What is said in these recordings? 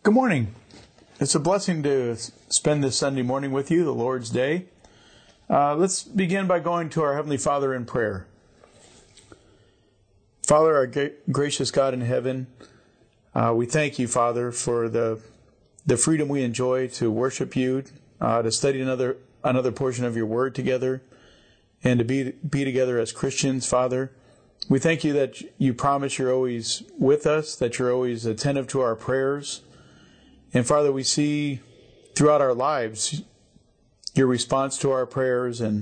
Good morning. It's a blessing to spend this Sunday morning with you, the Lord's Day. Let's begin by going to our Heavenly Father in prayer. Father, our gracious God in heaven, we thank you, Father, for the freedom we enjoy to worship you, to study another portion of your Word together, and to be together as Christians, Father. We thank you that you promise you're always with us, that you're always attentive to our prayers. And Father, we see throughout our lives your response to our prayers and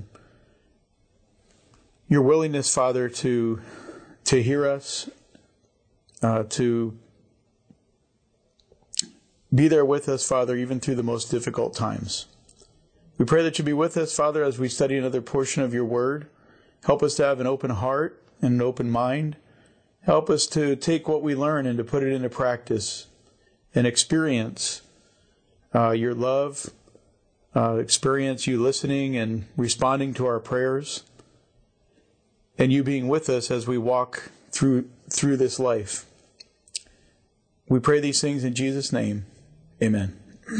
your willingness, Father, to hear us, to be there with us, Father, even through the most difficult times. We pray that you be with us, Father, as we study another portion of your Word. Help us to have an open heart and an open mind. Help us to take what we learn and to put it into practice and experience your love, experience you listening and responding to our prayers, and you being with us as we walk through this life. We pray these things in Jesus' name. Amen.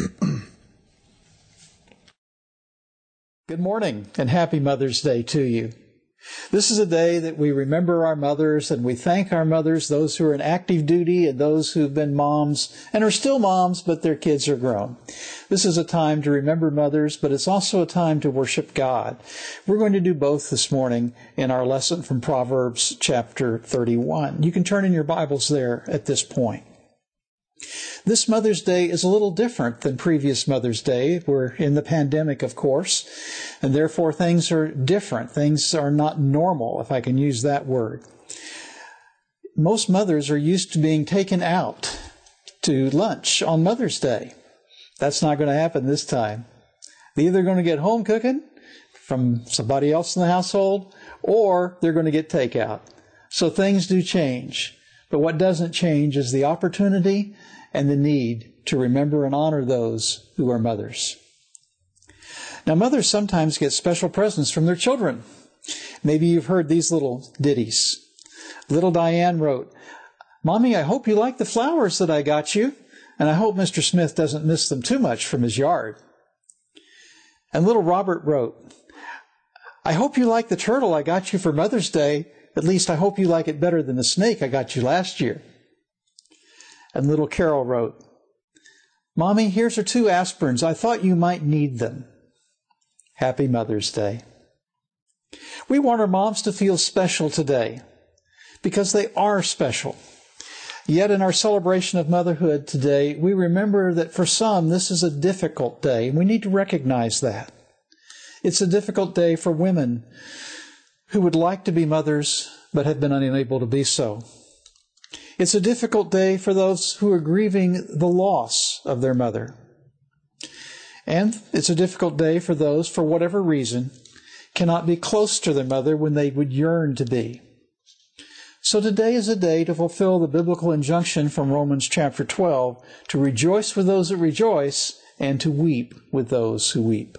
Good morning and happy Mother's Day to you. This is a day that we remember our mothers and we thank our mothers, those who are in active duty and those who've been moms and are still moms, but their kids are grown. This is a time to remember mothers, but it's also a time to worship God. We're going to do both this morning in our lesson from Proverbs chapter 31. You can turn in your Bibles there at this point. This Mother's Day is a little different than previous Mother's Day. We're in the pandemic, of course, and therefore things are different. Things are not normal, if I can use that word. Most mothers are used to being taken out to lunch on Mother's Day. That's not going to happen this time. They're either going to get home cooking from somebody else in the household, or they're going to get takeout. So things do change. But what doesn't change is the opportunity and the need to remember and honor those who are mothers. Now, mothers sometimes get special presents from their children. Maybe you've heard these little ditties. Little Diane wrote, "Mommy, I hope you like the flowers that I got you, and I hope Mr. Smith doesn't miss them too much from his yard." And little Robert wrote, "I hope you like the turtle I got you for Mother's Day. At least I hope you like it better than the snake I got you last year." And little Carol wrote, "Mommy, here's 2 aspirins. I thought you might need them." Happy Mother's Day. We want our moms to feel special today because they are special. Yet in our celebration of motherhood today, we remember that for some this is a difficult day, and we need to recognize that. It's a difficult day for women who would like to be mothers but have been unable to be so. It's a difficult day for those who are grieving the loss of their mother. And it's a difficult day for those, for whatever reason, cannot be close to their mother when they would yearn to be. So today is a day to fulfill the biblical injunction from Romans chapter 12, to rejoice with those that rejoice and to weep with those who weep.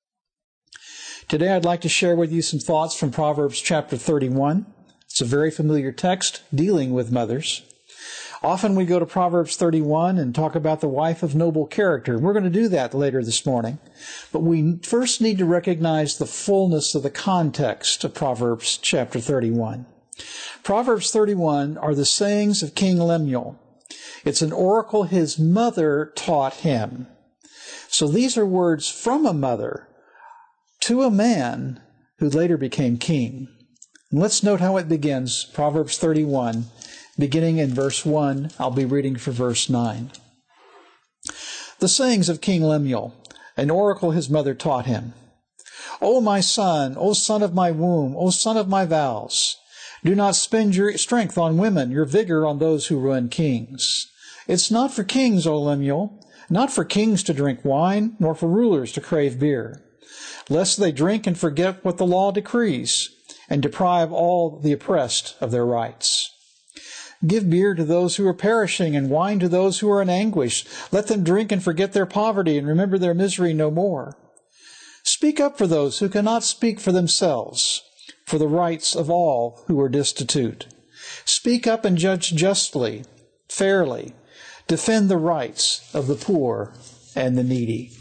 Today I'd like to share with you some thoughts from Proverbs chapter 31. It's a very familiar text dealing with mothers. Often we go to Proverbs 31 and talk about the wife of noble character. We're going to do that later this morning. But we first need to recognize the fullness of the context of Proverbs chapter 31. Proverbs 31 are the sayings of King Lemuel. It's an oracle his mother taught him. So these are words from a mother to a man who later became king. And let's note how it begins, Proverbs 31, beginning in verse 1. I'll be reading for verse 9. The sayings of King Lemuel, an oracle his mother taught him. O my son, O son of my womb, O son of my vows, do not spend your strength on women, your vigor on those who ruin kings. It's not for kings, O Lemuel, not for kings to drink wine, nor for rulers to crave beer, lest they drink and forget what the law decrees, and deprive all the oppressed of their rights. Give beer to those who are perishing, and wine to those who are in anguish. Let them drink and forget their poverty, and remember their misery no more. Speak up for those who cannot speak for themselves, for the rights of all who are destitute. Speak up and judge justly, fairly. Defend the rights of the poor and the needy.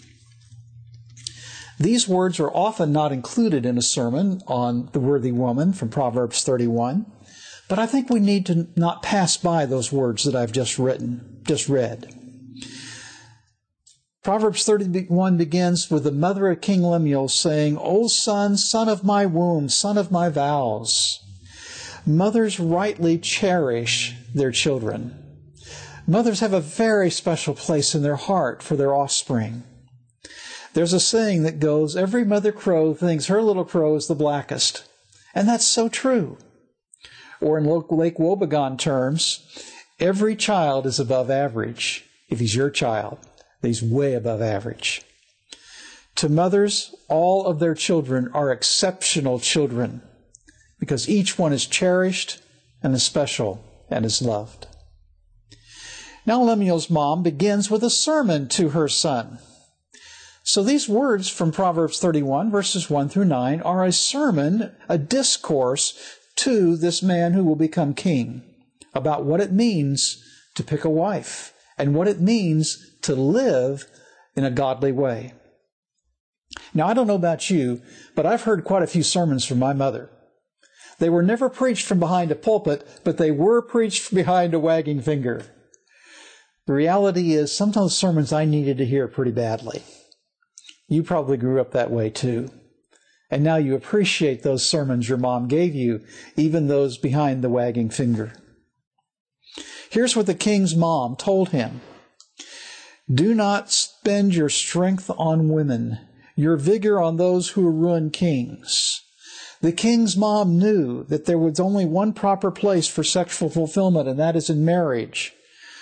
These words are often not included in a sermon on the worthy woman from Proverbs 31, but I think we need to not pass by those words that I've just read. Proverbs 31 begins with the mother of King Lemuel saying, "O son, son of my womb, son of my vows." Mothers rightly cherish their children. Mothers have a very special place in their heart for their offspring. There's a saying that goes, every mother crow thinks her little crow is the blackest. And that's so true. Or in Lake Wobegon terms, every child is above average. If he's your child, he's way above average. To mothers, all of their children are exceptional children because each one is cherished and is special and is loved. Now Lemuel's mom begins with a sermon to her son. So these words from Proverbs 31, verses 1 through 9, are a sermon, a discourse to this man who will become king about what it means to pick a wife and what it means to live in a godly way. Now, I don't know about you, but I've heard quite a few sermons from my mother. They were never preached from behind a pulpit, but they were preached behind a wagging finger. The reality is, some of those sermons I needed to hear pretty badly. You probably grew up that way too. And now you appreciate those sermons your mom gave you, even those behind the wagging finger. Here's what the king's mom told him. Do not spend your strength on women, your vigor on those who ruin kings. The king's mom knew that there was only one proper place for sexual fulfillment, and that is in marriage.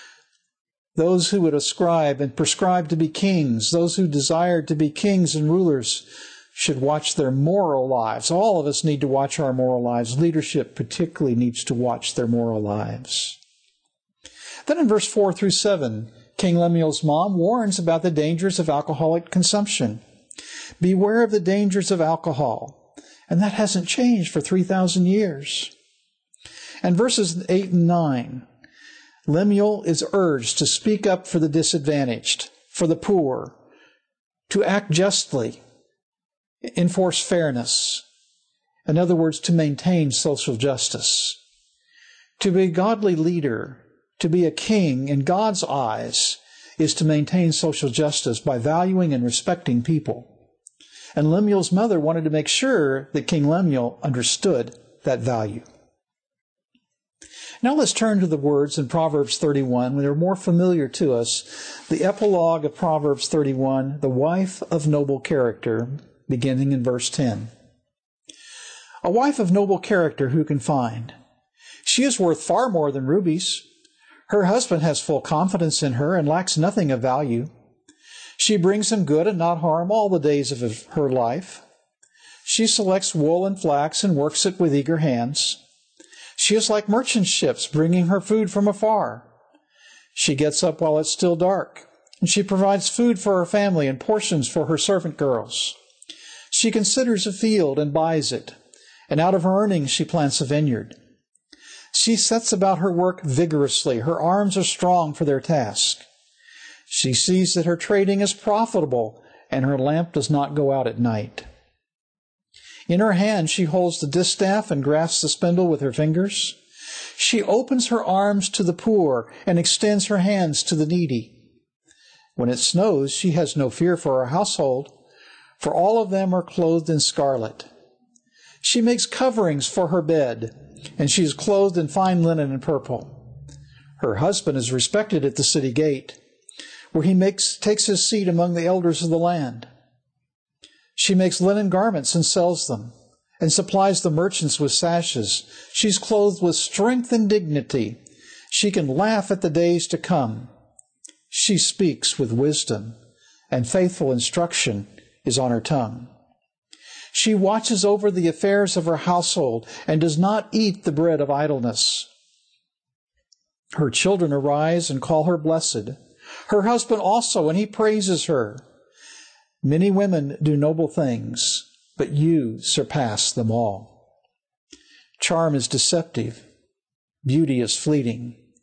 Those who would ascribe and prescribe to be kings, those who desired to be kings and rulers, should watch their moral lives. All of us need to watch our moral lives. Leadership particularly needs to watch their moral lives. Then in verse 4 through 7, King Lemuel's mom warns about the dangers of alcoholic consumption. Beware of the dangers of alcohol. And that hasn't changed for 3,000 years. And verses 8 and 9, Lemuel is urged to speak up for the disadvantaged, for the poor, to act justly, enforce fairness. In other words, to maintain social justice. To be a godly leader, to be a king in God's eyes, is to maintain social justice by valuing and respecting people. And Lemuel's mother wanted to make sure that King Lemuel understood that value. Now let's turn to the words in Proverbs 31. They're more familiar to us. The epilogue of Proverbs 31, the wife of noble character, beginning in verse 10. A wife of noble character who can find? She is worth far more than rubies. Her husband has full confidence in her and lacks nothing of value. She brings him good and not harm all the days of her life. She selects wool and flax and works it with eager hands. She is like merchant ships bringing her food from afar. She gets up while it's still dark, and she provides food for her family and portions for her servant girls. She considers a field and buys it, and out of her earnings she plants a vineyard. She sets about her work vigorously. Her arms are strong for their task. She sees that her trading is profitable, and her lamp does not go out at night. In her hand she holds the distaff and grasps the spindle with her fingers. She opens her arms to the poor and extends her hands to the needy. When it snows, she has no fear for her household, for all of them are clothed in scarlet. She makes coverings for her bed, and she is clothed in fine linen and purple. Her husband is respected at the city gate, where he takes his seat among the elders of the land. She makes linen garments and sells them, and supplies the merchants with sashes. She's clothed with strength and dignity. She can laugh at the days to come. She speaks with wisdom, and faithful instruction is on her tongue. She watches over the affairs of her household and does not eat the bread of idleness. Her children arise and call her blessed. Her husband also, and he praises her. Many women do noble things, but you surpass them all. Charm is deceptive. Beauty is fleeting.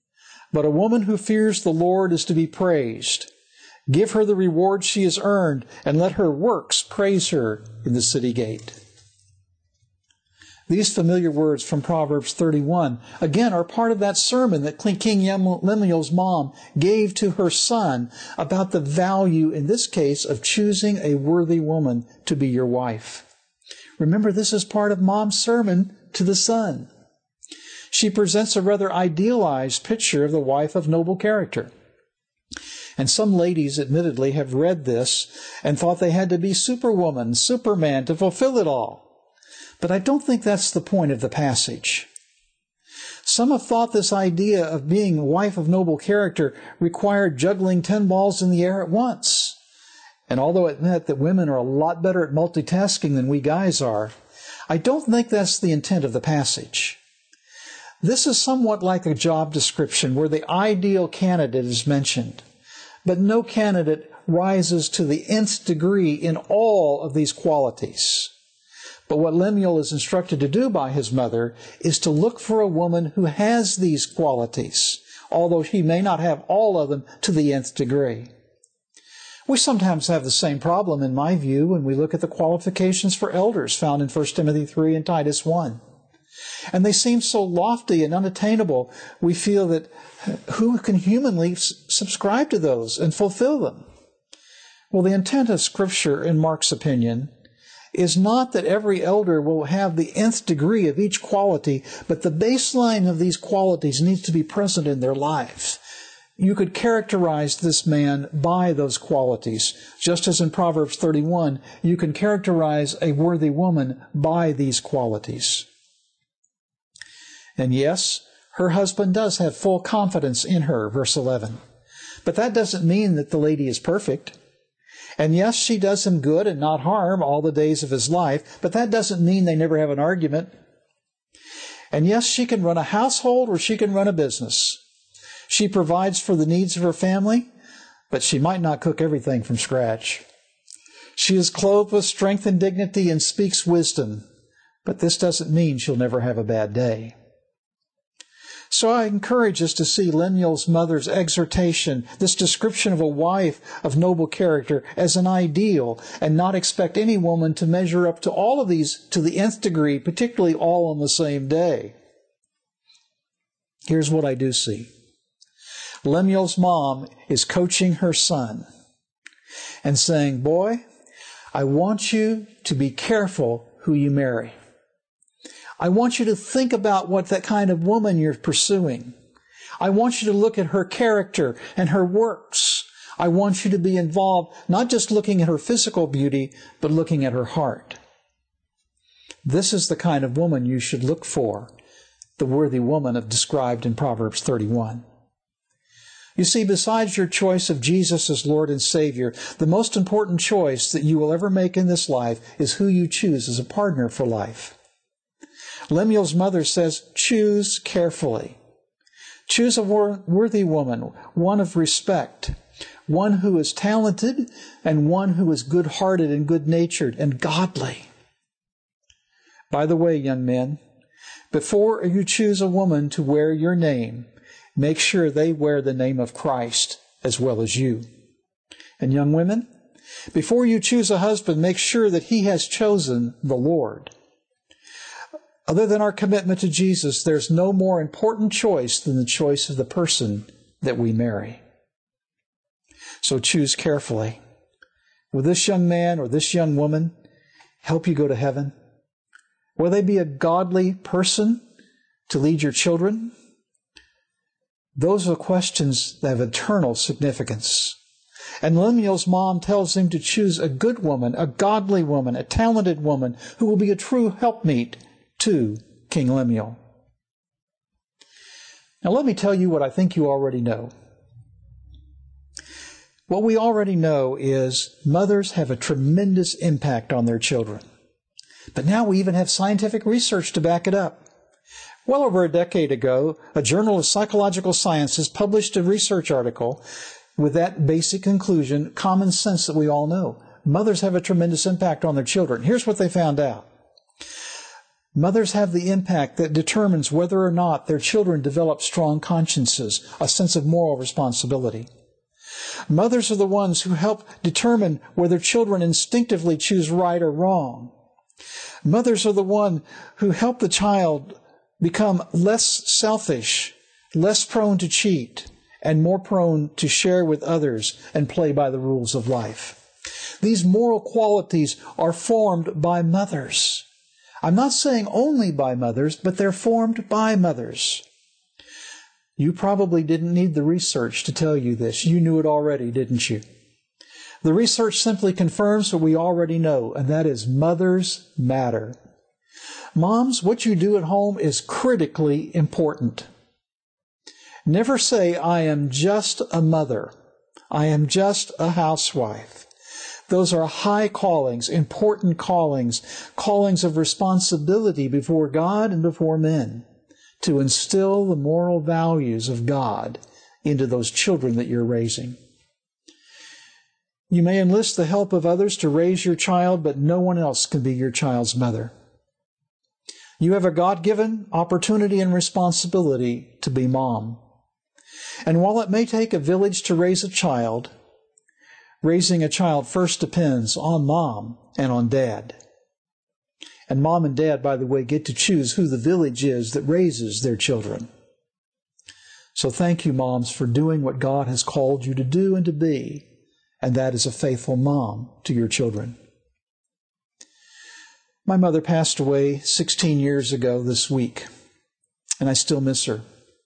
But a woman who fears the Lord is to be praised. Give her the reward she has earned, and let her works praise her in the city gate. These familiar words from Proverbs 31, again, are part of that sermon that King Lemuel's mom gave to her son about the value, in this case, of choosing a worthy woman to be your wife. Remember, this is part of mom's sermon to the son. She presents a rather idealized picture of the wife of noble character. And some ladies, admittedly, have read this and thought they had to be superwoman, superman to fulfill it all. But I don't think that's the point of the passage. Some have thought this idea of being a wife of noble character required juggling 10 balls in the air at once. And although I admit that women are a lot better at multitasking than we guys are, I don't think that's the intent of the passage. This is somewhat like a job description where the ideal candidate is mentioned, but no candidate rises to the nth degree in all of these qualities. But what Lemuel is instructed to do by his mother is to look for a woman who has these qualities, although she may not have all of them to the nth degree. We sometimes have the same problem, in my view, when we look at the qualifications for elders found in 1 Timothy 3 and Titus 1. And they seem so lofty and unattainable, we feel that who can humanly subscribe to those and fulfill them? Well, the intent of Scripture, in Mark's opinion, is not that every elder will have the nth degree of each quality, but the baseline of these qualities needs to be present in their lives. You could characterize this man by those qualities, just as in Proverbs 31, you can characterize a worthy woman by these qualities. And yes, her husband does have full confidence in her, verse 11. But that doesn't mean that the lady is perfect. And yes, she does him good and not harm all the days of his life, but that doesn't mean they never have an argument. And yes, she can run a household or she can run a business. She provides for the needs of her family, but she might not cook everything from scratch. She is clothed with strength and dignity and speaks wisdom, but this doesn't mean she'll never have a bad day. So I encourage us to see Lemuel's mother's exhortation, this description of a wife of noble character, as an ideal, and not expect any woman to measure up to all of these to the nth degree, particularly all on the same day. Here's what I do see. Lemuel's mom is coaching her son and saying, boy, I want you to be careful who you marry. I want you to think about what that kind of woman you're pursuing. I want you to look at her character and her works. I want you to be involved, not just looking at her physical beauty, but looking at her heart. This is the kind of woman you should look for, the worthy woman described in Proverbs 31. You see, besides your choice of Jesus as Lord and Savior, the most important choice that you will ever make in this life is who you choose as a partner for life. Lemuel's mother says, choose carefully. Choose a worthy woman, one of respect, one who is talented, and one who is good-hearted and good-natured and godly. By the way, young men, before you choose a woman to wear your name, make sure they wear the name of Christ as well as you. And young women, before you choose a husband, make sure that he has chosen the Lord. Other than our commitment to Jesus, there's no more important choice than the choice of the person that we marry. So choose carefully. Will this young man or this young woman help you go to heaven? Will they be a godly person to lead your children? Those are questions that have eternal significance. And Lemuel's mom tells him to choose a good woman, a godly woman, a talented woman who will be a true helpmeet to King Lemuel. Now let me tell you what I think you already know. What we already know is mothers have a tremendous impact on their children. But now we even have scientific research to back it up. Well over a decade ago, a journal of psychological sciences published a research article with that basic conclusion, common sense that we all know. Mothers have a tremendous impact on their children. Here's what they found out. Mothers have the impact that determines whether or not their children develop strong consciences, a sense of moral responsibility. Mothers are the ones who help determine whether children instinctively choose right or wrong. Mothers are the ones who help the child become less selfish, less prone to cheat, and more prone to share with others and play by the rules of life. These moral qualities are formed by mothers. I'm not saying only by mothers, but they're formed by mothers. You probably didn't need the research to tell you this. You knew it already, didn't you? The research simply confirms what we already know, and that is mothers matter. Moms, what you do at home is critically important. Never say, I am just a mother. I am just a housewife. Those are high callings, important callings, callings of responsibility before God and before men, to instill the moral values of God into those children that you're raising. You may enlist the help of others to raise your child, but no one else can be your child's mother. You have a God-given opportunity and responsibility to be mom. And while it may take a village to raise a child, raising a child first depends on mom and on dad. And mom and dad, by the way, get to choose who the village is that raises their children. So thank you, moms, for doing what God has called you to do and to be, and that is a faithful mom to your children. My mother passed away 16 years ago this week, and I still miss her.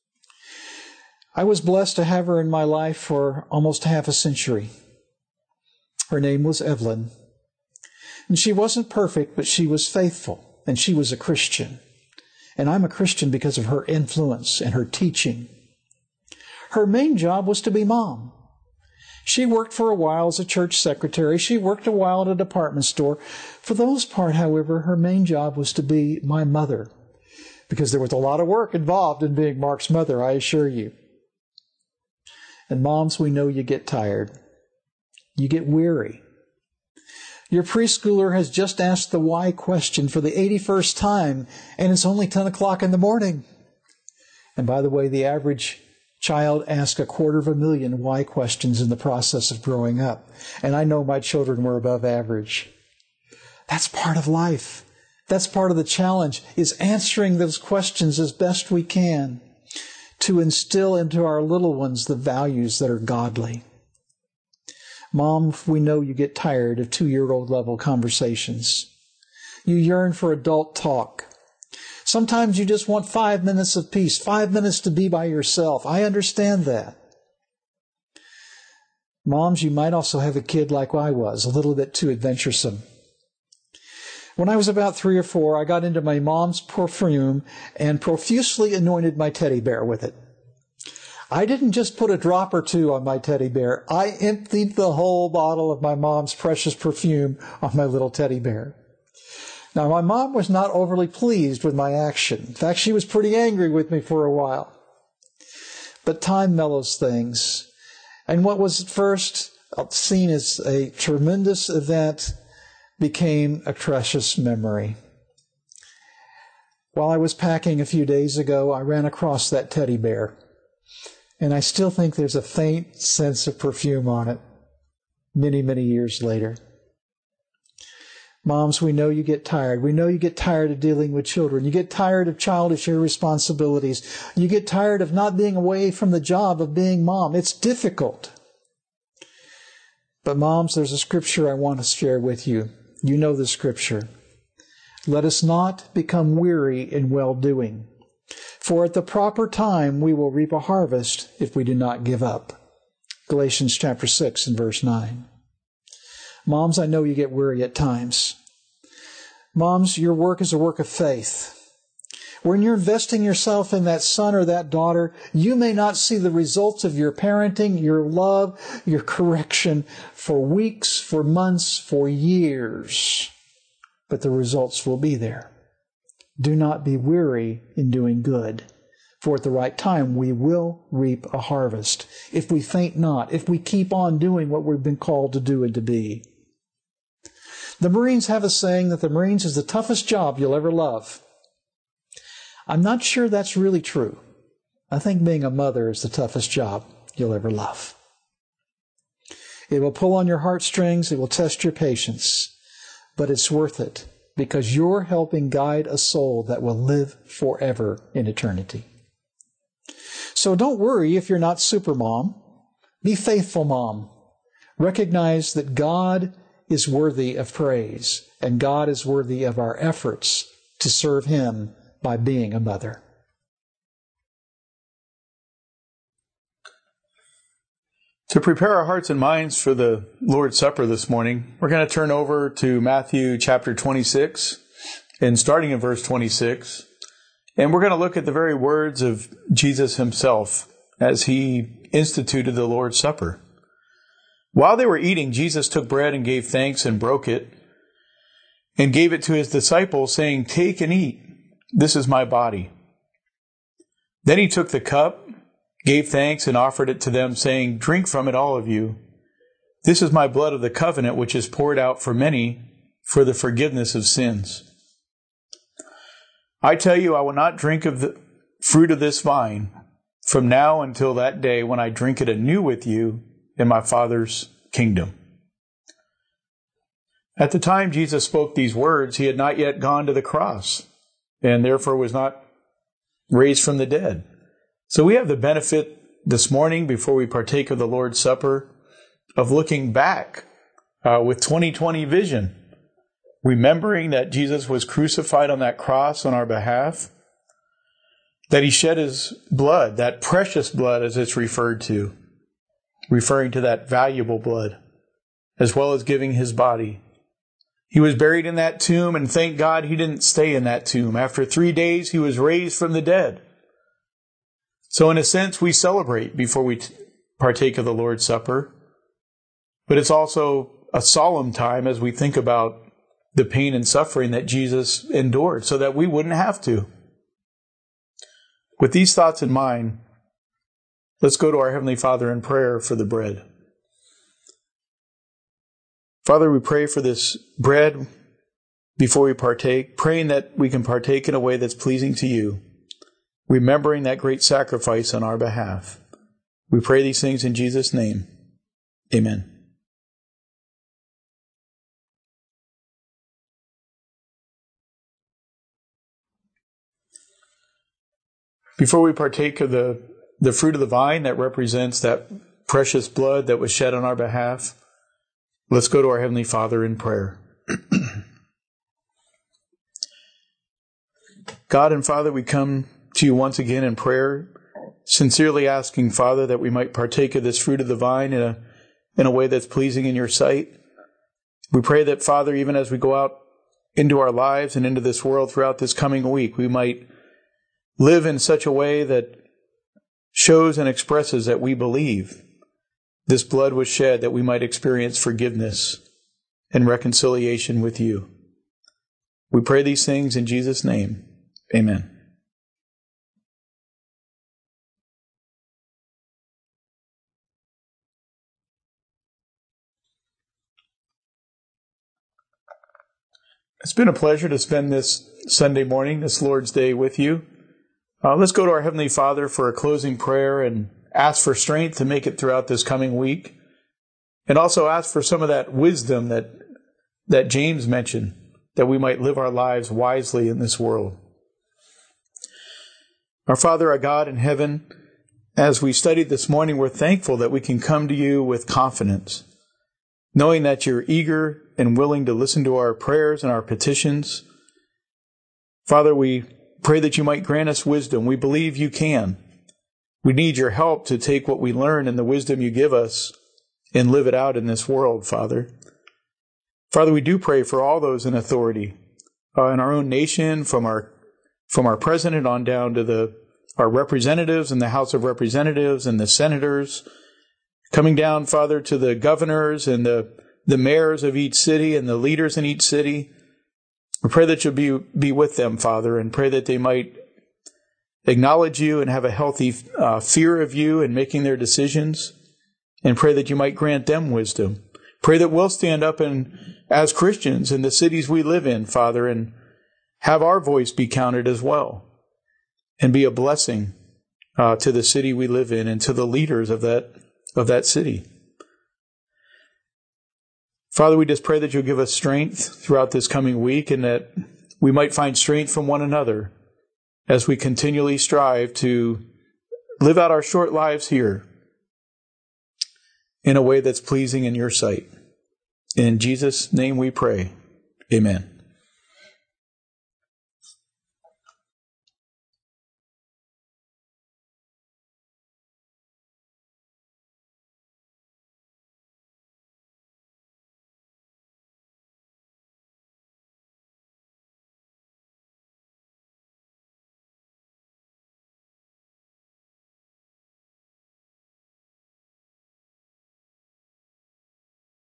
I was blessed to have her in my life for almost half a century. Her name was Evelyn. And she wasn't perfect, but she was faithful, and she was a Christian. And I'm a Christian because of her influence and her teaching. Her main job was to be mom. She worked for a while as a church secretary. She worked a while at a department store. For the most part, however, her main job was to be my mother, because there was a lot of work involved in being Mark's mother, I assure you. And moms, we know you get tired. You get weary. Your preschooler has just asked the why question for the 81st time, and it's only 10 o'clock in the morning. And by the way, the average child asks 250,000 why questions in the process of growing up. And I know my children were above average. That's part of life. That's part of the challenge, is answering those questions as best we can to instill into our little ones the values that are godly. Mom, we know you get tired of 2-year-old level conversations. You yearn for adult talk. Sometimes you just want 5 minutes of peace, 5 minutes to be by yourself. I understand that. Moms, you might also have a kid like I was, a little bit too adventuresome. When I was about 3 or 4, I got into my mom's perfume and profusely anointed my teddy bear with it. I didn't just put a drop or two on my teddy bear. I emptied the whole bottle of my mom's precious perfume on my little teddy bear. Now, my mom was not overly pleased with my action. In fact, she was pretty angry with me for a while. But time mellows things. And what was at first seen as a tremendous event became a precious memory. While I was packing a few days ago, I ran across that teddy bear. And I still think there's a faint sense of perfume on it many, many years later. Moms, we know you get tired. We know you get tired of dealing with children. You get tired of childish irresponsibilities. You get tired of not being away from the job of being mom. It's difficult. But moms, there's a scripture I want to share with you. You know the scripture. Let us not become weary in well-doing. For at the proper time we will reap a harvest if we do not give up. Galatians chapter 6 and verse 9. Moms, I know you get weary at times. Moms, your work is a work of faith. When you're investing yourself in that son or that daughter, you may not see the results of your parenting, your love, your correction for weeks, for months, for years. But the results will be there. Do not be weary in doing good, for at the right time we will reap a harvest, if we faint not, if we keep on doing what we've been called to do and to be. The Marines have a saying that the Marines is the toughest job you'll ever love. I'm not sure that's really true. I think being a mother is the toughest job you'll ever love. It will pull on your heartstrings. It will test your patience. But it's worth it because you're helping guide a soul that will live forever in eternity. So don't worry if you're not super mom. Be faithful mom. Recognize that God is worthy of praise and God is worthy of our efforts to serve Him by being a mother. To prepare our hearts and minds for the Lord's Supper this morning, we're going to turn over to Matthew chapter 26 and starting in verse 26. And we're going to look at the very words of Jesus Himself as He instituted the Lord's Supper. While they were eating, Jesus took bread and gave thanks and broke it and gave it to His disciples, saying, "Take and eat. This is my body." Then He took the cup, gave thanks, and offered it to them, saying, "Drink from it, all of you. This is my blood of the covenant, which is poured out for many for the forgiveness of sins. I tell you, I will not drink of the fruit of this vine from now until that day when I drink it anew with you in my Father's kingdom." At the time Jesus spoke these words, He had not yet gone to the cross, and therefore was not raised from the dead. So we have the benefit this morning, before we partake of the Lord's Supper, of looking back with 20/20 vision, remembering that Jesus was crucified on that cross on our behalf, that He shed His blood, that precious blood as it's referred to, referring to that valuable blood, as well as giving His body. He was buried in that tomb, and thank God He didn't stay in that tomb. After 3 days, He was raised from the dead. So in a sense, we celebrate before we partake of the Lord's Supper. But it's also a solemn time as we think about the pain and suffering that Jesus endured so that we wouldn't have to. With these thoughts in mind, let's go to our Heavenly Father in prayer for the bread. Father, we pray for this bread before we partake, praying that we can partake in a way that's pleasing to You, remembering that great sacrifice on our behalf. We pray these things in Jesus' name. Amen. Before we partake of the fruit of the vine that represents that precious blood that was shed on our behalf, let's go to our Heavenly Father in prayer. God and Father, we come to You once again in prayer, sincerely asking, Father, that we might partake of this fruit of the vine in a way that's pleasing in Your sight. We pray that, Father, even as we go out into our lives and into this world throughout this coming week, we might live in such a way that shows and expresses that we believe this blood was shed that we might experience forgiveness and reconciliation with You. We pray these things in Jesus' name. Amen. It's been a pleasure to spend this Sunday morning, this Lord's Day, with you. Let's go to our Heavenly Father for a closing prayer and ask for strength to make it throughout this coming week. And also ask for some of that wisdom that James mentioned, that we might live our lives wisely in this world. Our Father, our God in heaven, as we studied this morning, we're thankful that we can come to You with confidence, knowing that You're eager and willing to listen to our prayers and our petitions. Father, we pray that You might grant us wisdom. We believe You can. We need Your help to take what we learn and the wisdom You give us and live it out in this world, Father. Father, we do pray for all those in authority in our own nation, from our president on down to our representatives in the House of Representatives and the senators, coming down, Father, to the governors and the mayors of each city and the leaders in each city. We pray that You'll be with them, Father, and pray that they might acknowledge You and have a healthy fear of You in making their decisions, and pray that You might grant them wisdom. Pray that we'll stand up as Christians in the cities we live in, Father, and have our voice be counted as well. and be a blessing to the city we live in and to the leaders of that city. Father, we just pray that you'll give us strength throughout this coming week and that we might find strength from one another as we continually strive to live out our short lives here in a way that's pleasing in your sight. In Jesus' name we pray. Amen.